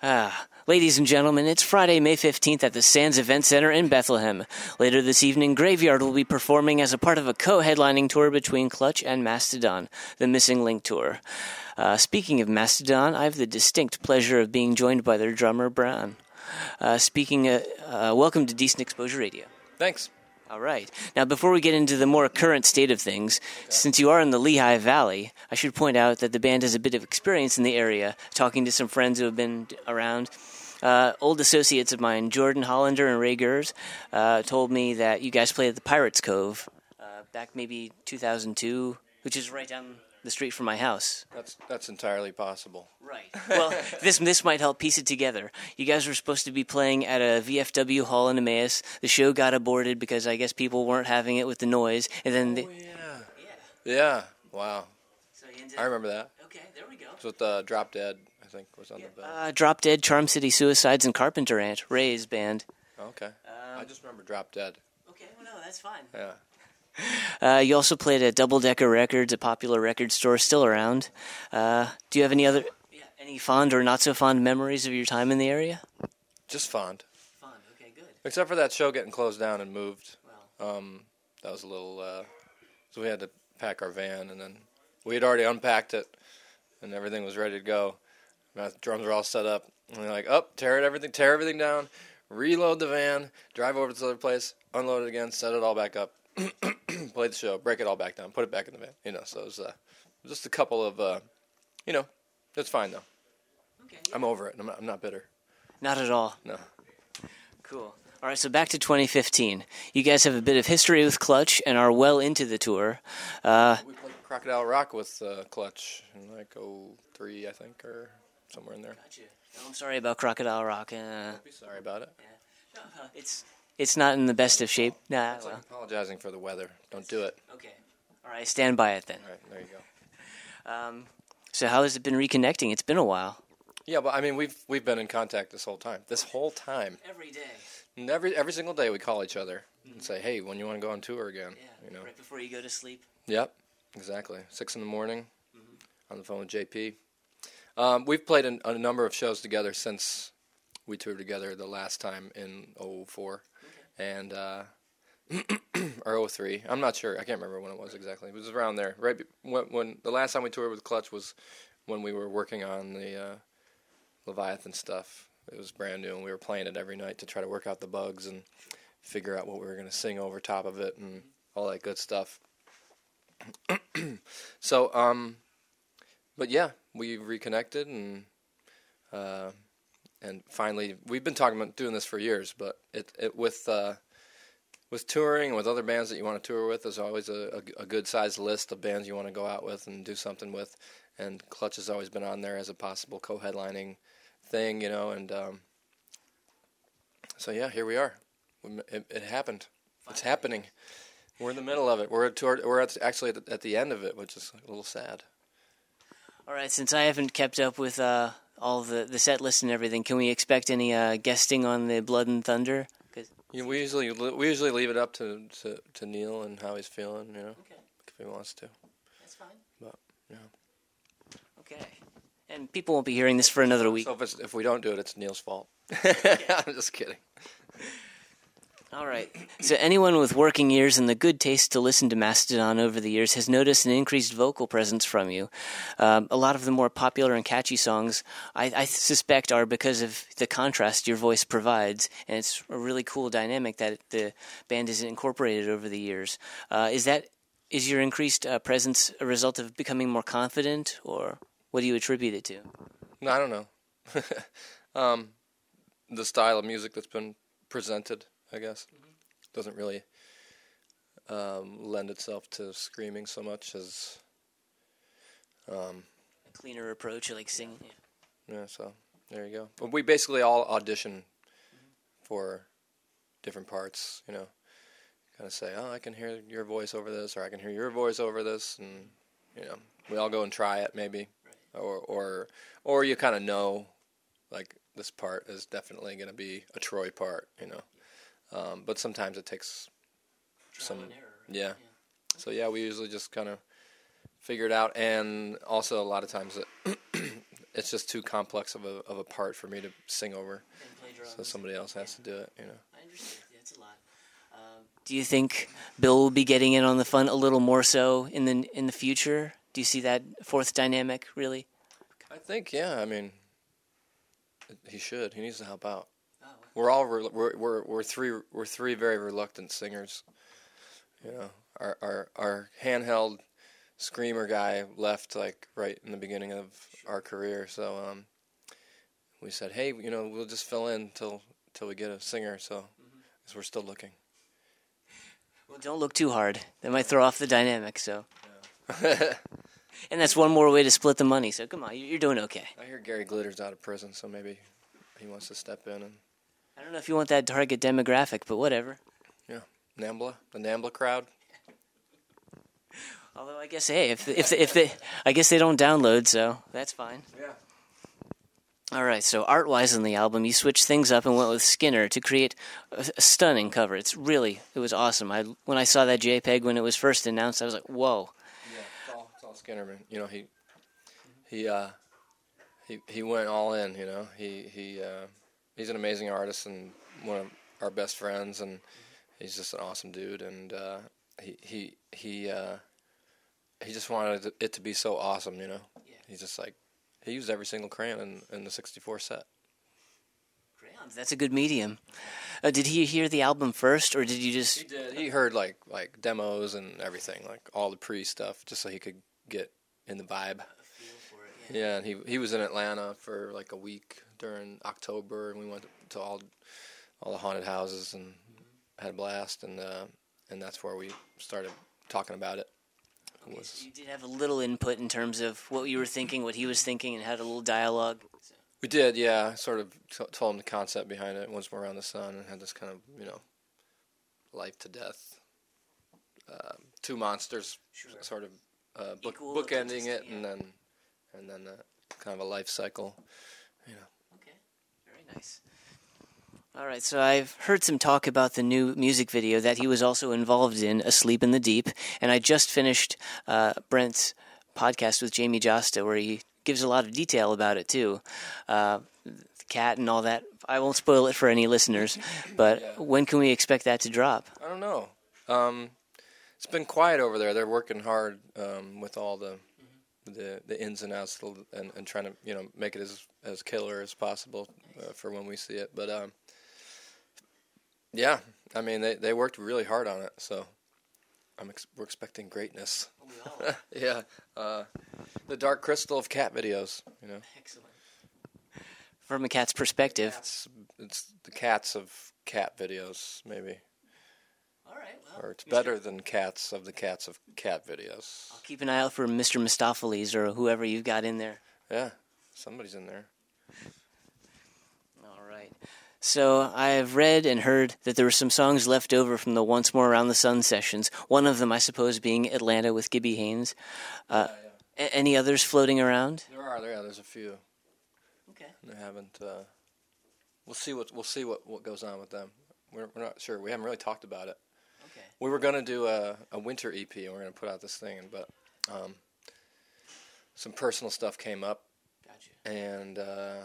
Ladies and gentlemen, it's Friday, May 15th at the Sands Event Center in Bethlehem. Later this evening, Graveyard will be performing as a part of a co-headlining tour between Clutch and Mastodon, the Missing Link Tour. Speaking of Mastodon, I have the distinct pleasure of being joined by their drummer, Brown. Welcome to Decent Exposure Radio. Thanks. All right. Now, before we get into the more current state of things, since you are in the Lehigh Valley, I should point out that the band has a bit of experience in the area, talking to some friends who have been around. Old associates of mine, Jordan Hollander and Ray Gers, told me that you guys played at the Pirates Cove back maybe 2002, which is right down the street from my house. That's entirely possible. Right. Well, this might help piece it together. You guys were supposed to be playing at a VFW hall in Emmaus. The show got aborted because I guess people weren't having it with the noise. And then Yeah. Wow. So I remember that. Okay, there we go. It was with Drop Dead, I think, was on the bill. Drop Dead, Charm City Suicides, and Carpenter Ant, Ray's band. Okay. I just remember Drop Dead. Okay, well, no, that's fine. Yeah. You also played at Double Decker Records, a popular record store still around. Do you have any fond or not so fond memories of your time in the area? Just fond. Fond, okay, good. Except for that show getting closed down and moved. Well. That was a little, so we had to pack our van, and then we had already unpacked it, and everything was ready to go. The drums were all set up, and we're like, tear everything down, reload the van, drive over to this other place, unload it again, set it all back up. Play the show, break it all back down, put it back in the van. So it was just a couple of, it's fine though. Okay. Yeah. I'm over it. I'm not bitter. Not at all. No. Cool. All right, so back to 2015. You guys have a bit of history with Clutch and are well into the tour. We played Crocodile Rock with Clutch in like 03, I think, or somewhere in there. Gotcha. No, I'm sorry about Crocodile Rock. Don't be sorry about it. Yeah. No, it's not in the best of shape. Nah, it's like apologizing for the weather. Don't do it. Okay. All right, stand by it then. All right, there you go. So how has it been reconnecting? It's been a while. Yeah, but I mean, we've been in contact this whole time. Every day. And every single day we call each other and say, "Hey, when you want to go on tour again?" Yeah. Right before you go to sleep. Yep, exactly. 6 a.m. On the phone with JP. We've played a number of shows together since we toured together the last time in 04. And or 03, I'm not sure. I can't remember when it was exactly. It was around there, right when the last time we toured with Clutch was when we were working on the Leviathan stuff. It was brand new, and we were playing it every night to try to work out the bugs and figure out what we were going to sing over top of it and all that good stuff. So, but yeah, we reconnected and finally, we've been talking about doing this for years, but it with touring and with other bands that you want to tour with, there's always a good sized list of bands you want to go out with and do something with, and Clutch has always been on there as a possible co-headlining thing, and so yeah, here we are. It happened. It's happening. We're in the middle of it. We're actually at the end of it, which is a little sad. All right, since I haven't kept up with all the set list and everything, can we expect any guesting on the Blood and Thunder? Yeah, we usually leave it up to Neil and how he's feeling, Okay. If he wants to. That's fine. But yeah. Okay. And people won't be hearing this for another week. So if we don't do it, it's Neil's fault. I'm just kidding. All right. So anyone with working ears and the good taste to listen to Mastodon over the years has noticed an increased vocal presence from you. A lot of the more popular and catchy songs, I suspect, are because of the contrast your voice provides, and it's a really cool dynamic that the band has incorporated over the years. Is your increased presence a result of becoming more confident, or what do you attribute it to? No, I don't know. The style of music that's been presented, I guess, doesn't really lend itself to screaming so much as a cleaner approach, like singing. Yeah, so there you go. But we basically all audition for different parts, kind of say, I can hear your voice over this, or I can hear your voice over this, and we all go and try it maybe, right. or you kind of know, like, this part is definitely going to be a Troy part, but sometimes it takes some, yeah. So yeah, we usually just kind of figure it out, and also a lot of times it's just too complex of a part for me to sing over. So somebody else has to do it, you know. I understand. That's a lot. Do you think Bill will be getting in on the fun a little more so in the future? Do you see that fourth dynamic really? I think, yeah. I mean, he should. He needs to help out. Oh. We're three very reluctant singers. You know, our handheld screamer guy left like right in the beginning of our career, so we said, hey, you know, we'll just fill in till we get a singer. So, because we're still looking. Well, don't look too hard. That might throw off the dynamic. So, Yeah. and that's one more way to split the money. So come on, you're doing okay. I hear Gary Glitter's out of prison, so maybe he wants to step in and. I don't know if you want that target demographic, but whatever. Yeah, the NAMBLA crowd. Although I guess, hey, if they, I guess they don't download, so that's fine. Yeah. All right, so art-wise on the album, you switched things up and went with Skinner to create a stunning cover. It was awesome. When I saw that JPEG when it was first announced, I was like, whoa. Yeah, it's all Skinner, man. You know, he went all in. You know, he's an amazing artist and one of our best friends, and he's just an awesome dude. And he just wanted it to be so awesome. You know, he's just like. He used every single crayon in the 64 set. Crayons, that's a good medium. Did he hear the album first, or did you just... He did. He heard, like demos and everything, like all the pre-stuff, just so he could get in the vibe. A feel for it, yeah. Yeah, and he was in Atlanta for, like, a week during October, and we went to all the haunted houses and had a blast, and that's where we started talking about it. Okay, so you did have a little input in terms of what you were thinking, what he was thinking, and had a little dialogue. So. We did, yeah. Sort of told him the concept behind it, Once More Around the Sun, and had this kind of, you know, life to death, two monsters, sort of bookending it, yeah. and then kind of a life cycle, you know. Okay, very nice. All right, so I've heard some talk about the new music video that he was also involved in, Asleep in the Deep, and I just finished Brent's podcast with Jamie Josta, where he gives a lot of detail about it, too. The cat and all that. I won't spoil it for any listeners, but yeah. When can we expect that to drop? I don't know. It's been quiet over there. They're working hard with all the ins and outs and trying to, you know, make it as killer as possible for when we see it, but... Yeah, I mean they worked really hard on it, so we're expecting greatness. We all. Yeah, the Dark Crystal of cat videos, you know. Excellent. From a cat's perspective, it's the cats of cat videos, maybe. All right. Well, or it's better than cats of the cats of cat videos. I'll keep an eye out for Mr. Mistopheles or whoever you've got in there. Yeah, somebody's in there. All right. So I've read and heard that there were some songs left over from the Once More Around the Sun sessions. One of them, I suppose, being Atlanta with Gibby Haynes. Yeah. Any others floating around? There's a few. Okay. They haven't. We'll see what goes on with them. We're not sure. We haven't really talked about it. Okay. We were gonna do a winter EP, and we're gonna put out this thing, but some personal stuff came up. Gotcha. And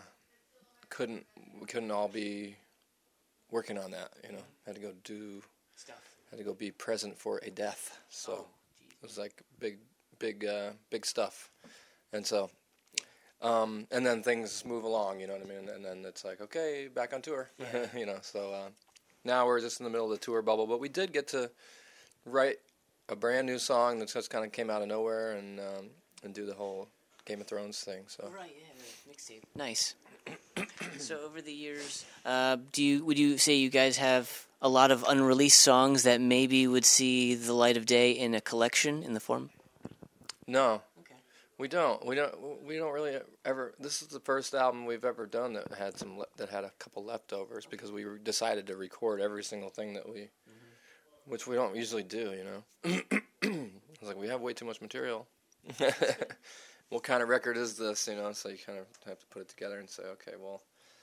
we couldn't all be working on that, you know. Had to go do stuff. Had to go be present for a death. So it was like big stuff. And so and then things move along, you know what I mean? And then it's like, okay, back on tour. Yeah. You know, so now we're just in the middle of the tour bubble, but we did get to write a brand new song that just kind of came out of nowhere and do the whole Game of Thrones thing. So right, yeah, the mixtape. Nice. So over the years, would you say you guys have a lot of unreleased songs that maybe would see the light of day in a collection in the form? No. Okay. We don't really ever. This is the first album we've ever done that had a couple leftovers because we decided to record every single thing that we, which we don't usually do, you know. It's like we have way too much material. What kind of record is this, you know? So you kind of have to put it together and say, okay, well,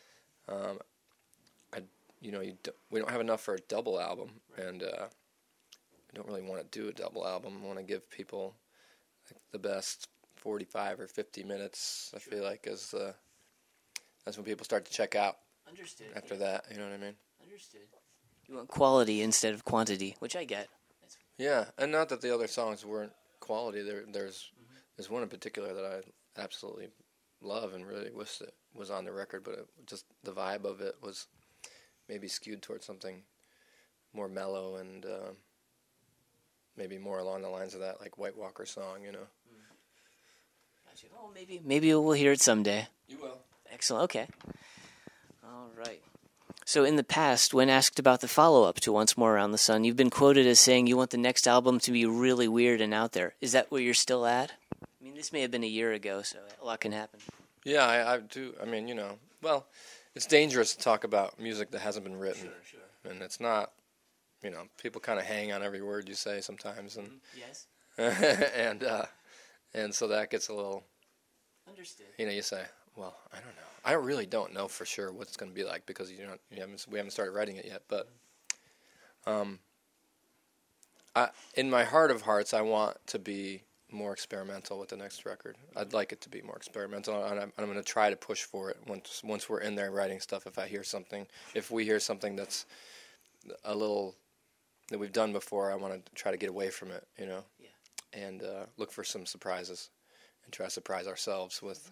we don't have enough for a double album, and I don't really want to do a double album. I want to give people the best 45 or 50 minutes. I feel like that's when people start to check out. Understood. After that, you know what I mean? Understood. You want quality instead of quantity, which I get. Yeah, and not that the other songs weren't quality. There's one in particular that I absolutely love and really wish it was on the record, but just the vibe of it was maybe skewed towards something more mellow and maybe more along the lines of that like White Walker song, you know. Gotcha. Oh, maybe we'll hear it someday. You will. Excellent. Okay. All right. So in the past, when asked about the follow-up to Once More Around the Sun, you've been quoted as saying you want the next album to be really weird and out there. Is that where you're still at? I mean, this may have been a year ago, so a lot can happen. Yeah, I do. I mean, well, it's dangerous to talk about music that hasn't been written. Sure. And it's not, people kind of hang on every word you say sometimes. And Yes. and so that gets a little, Understood. you say, well, I don't know. I really don't know for sure what it's going to be like because we haven't started writing it yet. But in my heart of hearts, I want to be more experimental with the next record. I'd like it to be more experimental, and I'm going to try to push for it once we're in there writing stuff. If we hear something that's a little that we've done before, I want to try to get away from it, Yeah. and look for some surprises and try to surprise ourselves with.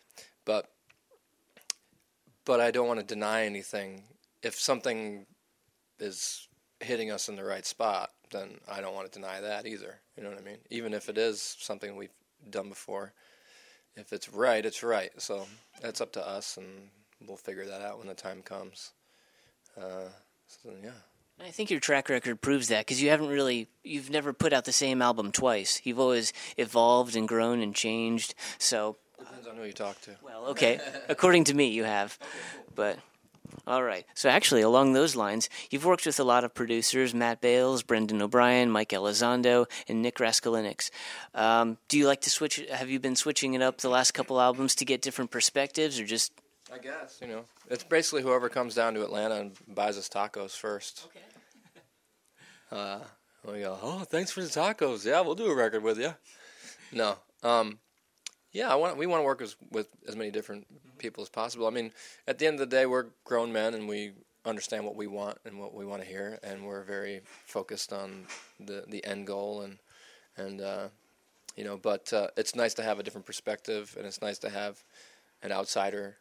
But I don't want to deny anything. If something is hitting us in the right spot, then I don't want to deny that either. You know what I mean? Even if it is something we've done before, if it's right, it's right. So that's up to us, and we'll figure that out when the time comes. Yeah. I think your track record proves that because you've never put out the same album twice. You've always evolved and grown and changed. So Depends on who you talk to. well, okay. According to me, you have. But, all right. So actually, along those lines, you've worked with a lot of producers, Matt Bales, Brendan O'Brien, Mike Elizondo, and Nick Raskulinecz. Do you like to switch? Have you been switching it up the last couple albums to get different perspectives or just? I guess, It's basically whoever comes down to Atlanta and buys us tacos first. Okay. We go, oh, thanks for the tacos. Yeah, we'll do a record with you. No. Yeah, we want to work with as many different people as possible. I mean, at the end of the day, we're grown men, and we understand what we want and what we want to hear, and we're very focused on the end goal, and But it's nice to have a different perspective, and it's nice to have an outsider,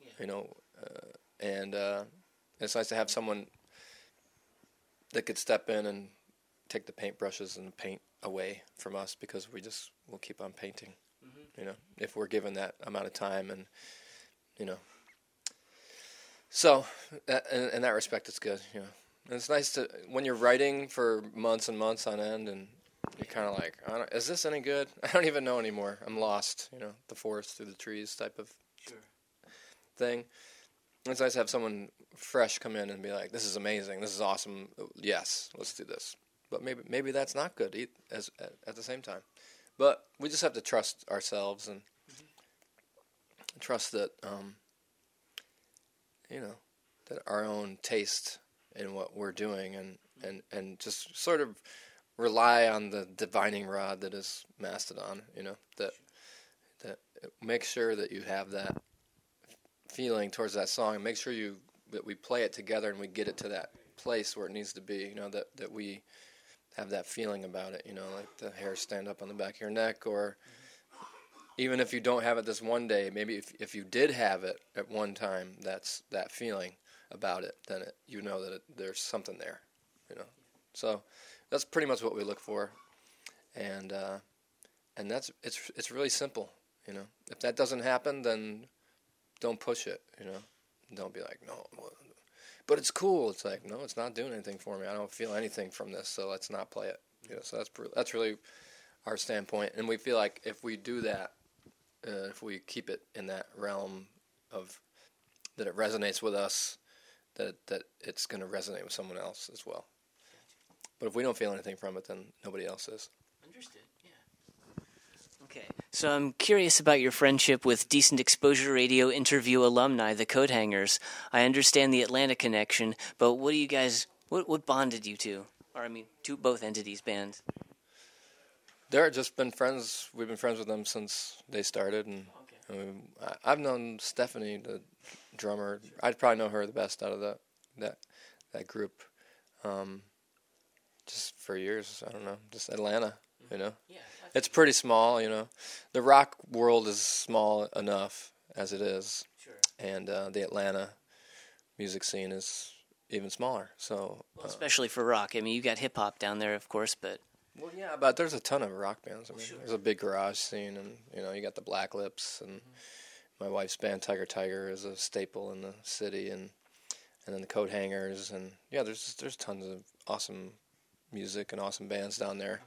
and it's nice to have someone that could step in and take the paintbrushes and the paint away from us because we'll keep on painting. If we're given that amount of time and, So, in that respect, it's good, And it's nice to, when you're writing for months and months on end and you're kind of like, is this any good? I don't even know anymore. I'm lost, the forest through the trees type of thing. It's nice to have someone fresh come in and be like, this is amazing, this is awesome, yes, let's do this. But maybe that's not good at the same time. But we just have to trust ourselves and trust that, that our own taste in what we're doing and just sort of rely on the divining rod that is Mastodon, that make sure that you have that feeling towards that song and make sure that we play it together and we get it to that place where it needs to be, that we have that feeling about it, like the hairs stand up on the back of your neck, or even if you don't have it this one day, maybe if you did have it at one time, that's that feeling about it, then there's something there, So that's pretty much what we look for, and it's really simple, If that doesn't happen, then don't push it, Don't be like, no, but it's cool. It's like, no, it's not doing anything for me. I don't feel anything from this, so let's not play it. So that's really our standpoint, and we feel like if we do that, if we keep it in that realm of that it resonates with us, that it's going to resonate with someone else as well. But if we don't feel anything from it, then nobody else is. Understood. Okay, so I'm curious about your friendship with Decent Exposure Radio interview alumni, the Coat Hangers. I understand the Atlanta connection, but what bonded you two? Or, to both entities' bands? They're just been friends. We've been friends with them since they started, and I've known Stephanie, the drummer. I'd probably know her the best out of that group. Just for years, I don't know. Just Atlanta, you know. Yeah. It's pretty small, you know. The rock world is small enough as it is, Sure. and the Atlanta music scene is even smaller. So, Well, especially for rock. I mean, you got hip hop down there, of course, but well, yeah, but there's a ton of rock bands. I mean, there's a big garage scene, and you know, you got the Black Lips, and my wife's band Tiger Tiger is a staple in the city, and then the Coat Hangers, and yeah, there's tons of awesome music and awesome bands down there.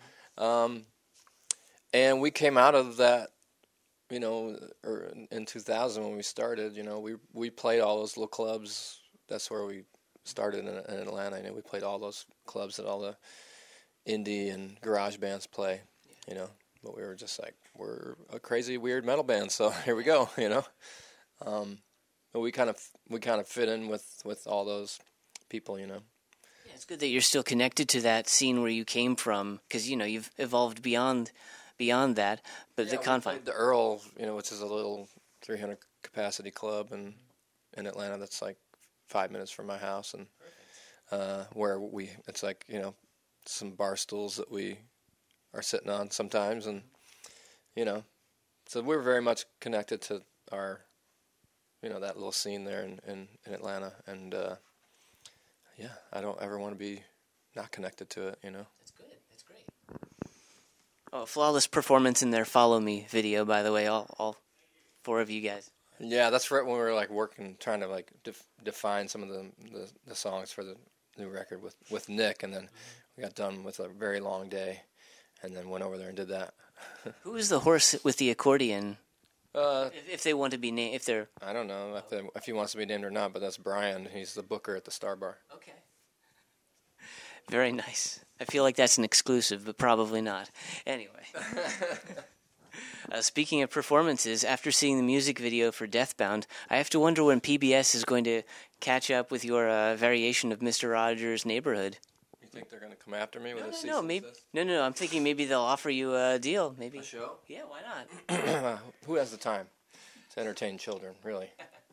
And we came out of that, you know, in 2000 when we started. You know, we played all those little clubs. That's where we started in Atlanta. You know, we played all those clubs that all the indie and garage bands play. You know, but we were just like, we're a crazy weird metal band, so here we go. You know, but we kind of fit in with all those people. You know. yeah, it's good that you're still connected to that scene where you came from, because you know you've evolved beyond that. But Yeah, the confine. the Earl, you know, which is a little 300 capacity club in Atlanta that's like 5 minutes from my house, and where it's like, you know, some bar stools that we are sitting on sometimes, and you know, so we're very much connected to our, you know, that little scene there in Atlanta, and yeah, I don't ever want to be not connected to it, you know. That's good. That's great. Oh, flawless performance in their "Follow Me" video, by the way, all four of you guys. Yeah, that's right when we were like working, trying to like define some of the songs for the new record with Nick, and then we got done with a very long day, and then went over there and did that. Who is the horse with the accordion? Uh, If they want to be named, if they're I don't know if he wants to be named or not, but that's Brian. He's the booker at the Star Bar. okay. Very nice. I feel like that's an exclusive, but probably not. Anyway. Speaking of performances, after seeing the music video for Deathbound, I have to wonder when PBS is going to catch up with your variation of Mr. Rogers' Neighborhood. You think they're gonna come after me with a cease No, and maybe desist? no. I'm thinking maybe they'll offer you a deal. Maybe. A show? Yeah, why not? Who has the time to entertain children, really?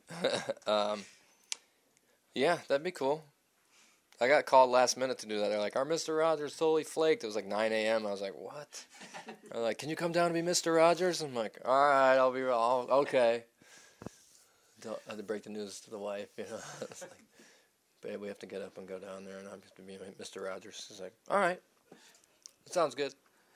Yeah, that'd be cool. I got called last minute to do that. They're like, our Mr. Rogers totally flaked. It was like 9 a.m. I was like, what? They're like, can you come down to be Mr. Rogers? I'm like, all right, okay. I had to break the news to the wife, you know. It's like, babe, we have to get up and go down there, and I'm just going to be Mr. Rogers. She's like, all right. It sounds good.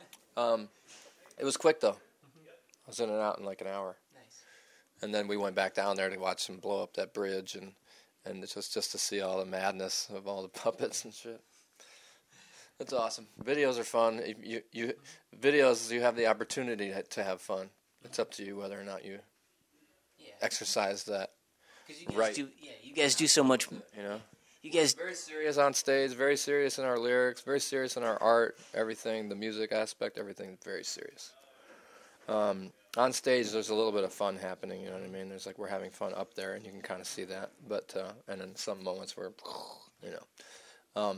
It was quick, though. I was in and out in like an hour. Nice. And then we went back down there to watch them blow up that bridge, and it's just to see all the madness of all the puppets and shit. It's awesome. Videos are fun. Videos, you have the opportunity to have fun. It's up to you whether or not you exercise that. Right. You guys do so much. You know, You guys. very serious on stage, very serious in our lyrics, very serious in our art, everything, the music aspect, everything very serious. On stage, there's a little bit of fun happening, you know what I mean? There's like, we're having fun up there, and you can kind of see that. But, and in some moments where, you know.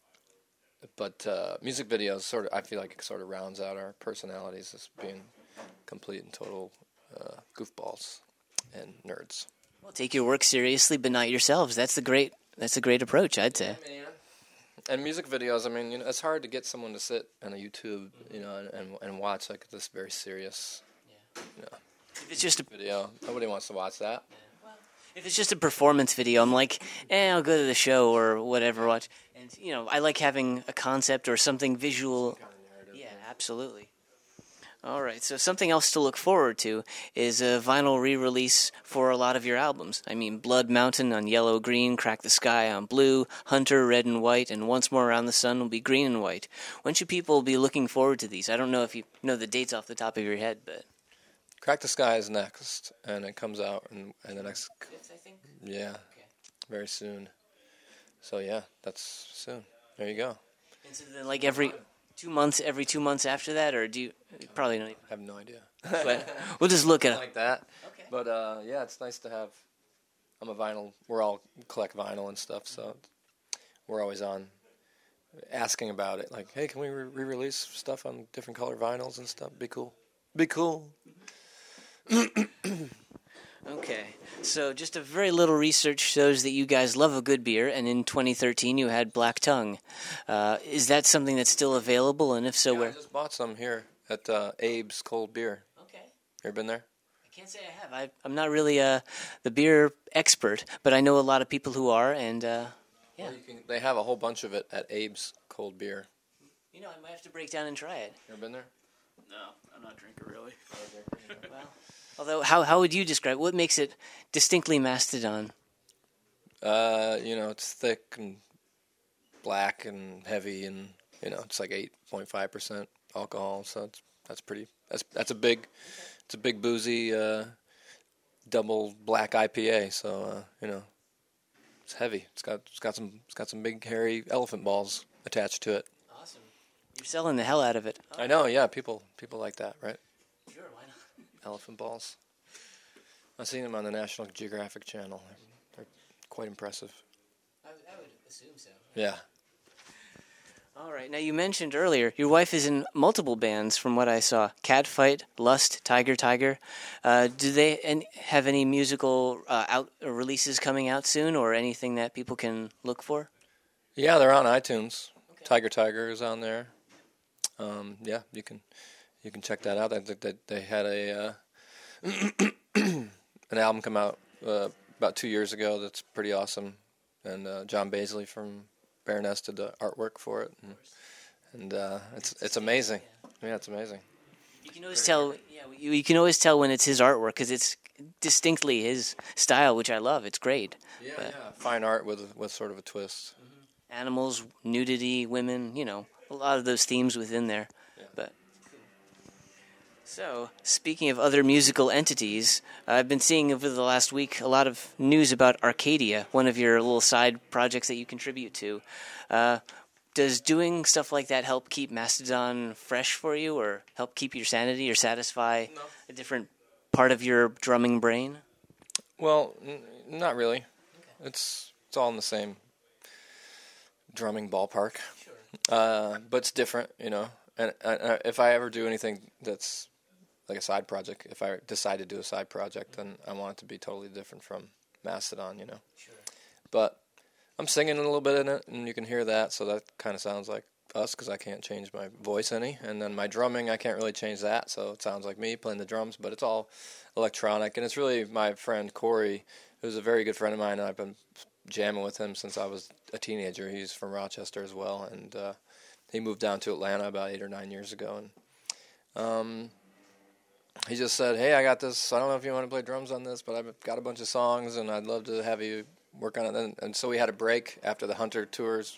But music videos I feel like it sort of rounds out our personalities as being complete and total goofballs and nerds. Well, take your work seriously, but not yourselves. That's a great approach, I'd say. And music videos, I mean, you know, it's hard to get someone to sit on a YouTube, you know, and watch like this very serious, you know, If it's just a video. Nobody wants to watch that. If it's just a performance video, I'm like, I'll go to the show or whatever, watch. And, you know, I like having a concept or something visual. Yeah, absolutely. All right, so something else to look forward to is a vinyl re-release for a lot of your albums. I mean, Blood Mountain on yellow, green, Crack the Sky on blue, Hunter, red and white, and Once More Around the Sun will be green and white. When should people be looking forward to these? I don't know if you know the dates off the top of your head, but... Crack the Sky is next, and it comes out in the next... 5th, I think? Yeah, Okay. very soon. So, yeah, that's soon. There you go. And so then, like, every 2 months after that, or do you... Probably not even... I have no idea. But we'll just look at it. Like that. Okay. But, yeah, it's nice to have... we're all collect vinyl and stuff, so we're always on asking about it. Like, hey, can we re-release stuff on different color vinyls and stuff? Be cool. Be cool. Okay, so just a very little research shows that you guys love a good beer, and in 2013 you had Black Tongue. Is that something that's still available, and if so, Yeah, where? I just bought some here at Abe's Cold Beer. Okay. You ever been there? I can't say I have. I'm not really the beer expert, but I know a lot of people who are, and yeah. Well, they have a whole bunch of it at Abe's Cold Beer. You know, I might have to break down and try it. You ever been there? No, I'm not a drinker really. Well, although, how would you describe what makes it distinctly Mastodon? It's thick and black and heavy, and it's like 8.5% alcohol. So that's a big boozy double black IPA. So it's heavy. It's got some big hairy elephant balls attached to it. Awesome. You're selling the hell out of it. Oh, I know. Yeah, people like that, right? sure, why not? Elephant balls. I've seen them on the National Geographic Channel. They're quite impressive. I would assume so. Yeah. All right. Now, you mentioned earlier your wife is in multiple bands from what I saw. Catfight, Lust, Tiger Tiger. Do they have any musical releases coming out soon or anything that people can look for? Yeah, they're on iTunes. Okay. Tiger Tiger is on there. Yeah, you can check that out. I think that they had an album come out about 2 years ago that's pretty awesome, and John Baisley from Baroness did the artwork for it, and it's amazing. Yeah, it's amazing. You can always tell. Yeah, you can always tell when it's his artwork because it's distinctly his style, which I love. It's great. Yeah. Fine art with sort of a twist. Animals, nudity, women. A lot of those themes within there. Yeah. But so, speaking of other musical entities, I've been seeing over the last week a lot of news about Arcadia, one of your little side projects that you contribute to. Does doing stuff like that help keep Mastodon fresh for you, or help keep your sanity, or satisfy a different part of your drumming brain? Well, not really. Okay. It's all in the same drumming ballpark. Sure. But it's different, And if I ever do anything that's like a side project, if I decide to do a side project, then I want it to be totally different from Mastodon, Sure. But I'm singing a little bit in it, and you can hear that, so that kind of sounds like us because I can't change my voice any. And then my drumming, I can't really change that, so it sounds like me playing the drums, but it's all electronic. And it's really my friend Corey, who's a very good friend of mine, and I've been jamming with him since I was a teenager. He's from Rochester as well, and he moved down to Atlanta about 8 or 9 years ago, and he just said, hey, I got this. I don't know if you want to play drums on this, but I've got a bunch of songs, and I'd love to have you work on it. And so we had a break after the Hunter tours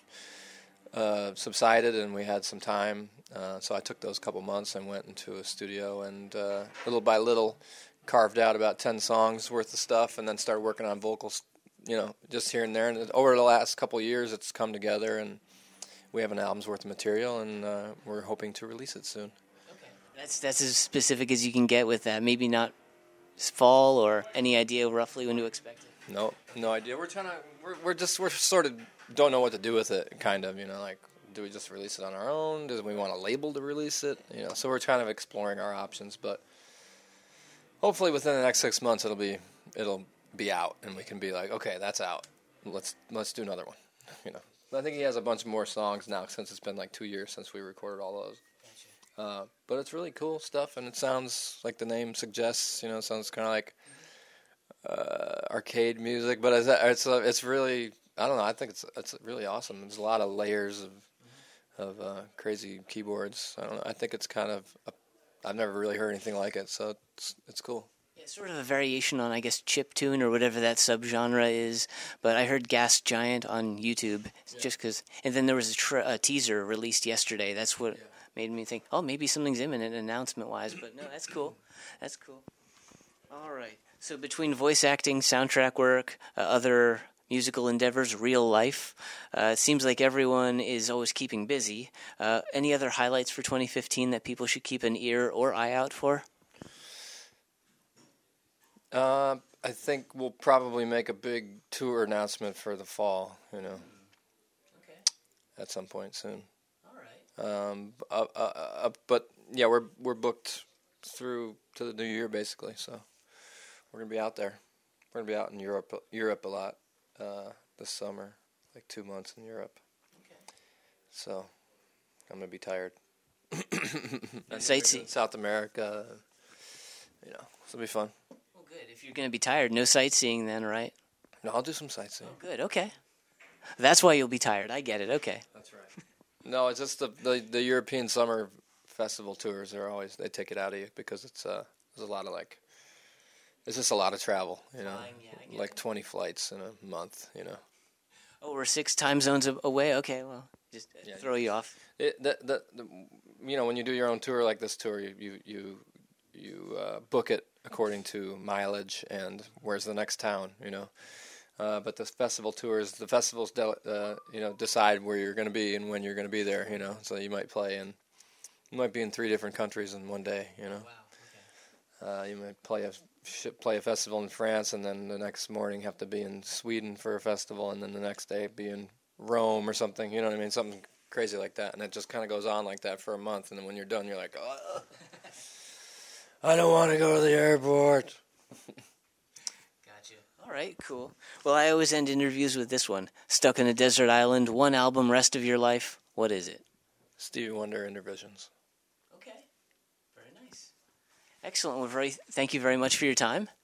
subsided, and we had some time. So I took those couple months and went into a studio and little by little carved out about 10 songs worth of stuff, and then started working on vocals, just here and there. And over the last couple of years, it's come together, and we have an album's worth of material, and we're hoping to release it soon. That's as specific as you can get with that. Maybe not fall, or any idea roughly when to expect it? No idea. We're sort of don't know what to do with it, kind of, like, do we just release it on our own? Do we want a label to release it? So we're kind of exploring our options, but hopefully within the next 6 months it'll be out, and we can be like, okay, that's out. Let's do another one. I think he has a bunch more songs now since it's been like 2 years since we recorded all those. But it's really cool stuff, and it sounds like the name suggests. It sounds kind of like arcade music, but it's really, I don't know. I think it's really awesome. There's a lot of layers of crazy keyboards. I don't know. I think it's kind of I've never really heard anything like it, so it's cool. Yeah, sort of a variation on, I guess, chiptune or whatever that subgenre is. But I heard Gas Giant on YouTube just because, and then there was a teaser released yesterday. That's what made me think, oh, maybe something's imminent announcement-wise. But no, that's cool. That's cool. All right. So between voice acting, soundtrack work, other musical endeavors, real life, it seems like everyone is always keeping busy. Any other highlights for 2015 that people should keep an ear or eye out for? I think we'll probably make a big tour announcement for the fall, Okay. at some point soon. All right. But yeah, we're booked through to the new year basically. So we're gonna be out there. We're gonna be out in Europe a lot this summer, like 2 months in Europe. Okay. So I'm gonna be tired. Sightsee. South America, it'll be fun. Well, good. If you're going to be tired, no sightseeing then, right? No, I'll do some sightseeing. Oh, good. Okay. That's why you'll be tired. I get it. Okay. That's right. No, it's just the European summer festival tours are always, they take it out of you because it's there's a lot of it's just a lot of travel, Flying, yeah, I get like it. 20 flights in a month, Oh, we're 6 time zones away. Okay, well, just throw you off. When you do your own tour like this tour, you book it according to mileage and where's the next town, But the festival tours, the festivals, decide where you're going to be and when you're going to be there, So you might be in 3 different countries in one day, Wow. Okay. You might play a festival in France, and then the next morning have to be in Sweden for a festival, and then the next day be in Rome or something. You know what I mean? Something crazy like that, and it just kind of goes on like that for a month, and then when you're done, you're like, oh, I don't want to go to the airport. Gotcha. All right, cool. Well, I always end interviews with this one. Stuck in a desert island, one album, rest of your life. What is it? Stevie Wonder, Intervisions. Okay. Very nice. Excellent. Well, thank you very much for your time.